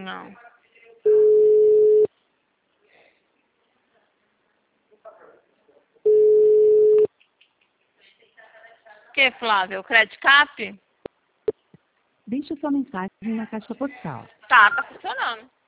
Não. Que, Flávia? O Credit Cap? Deixe sua mensagem na caixa postal. Tá funcionando.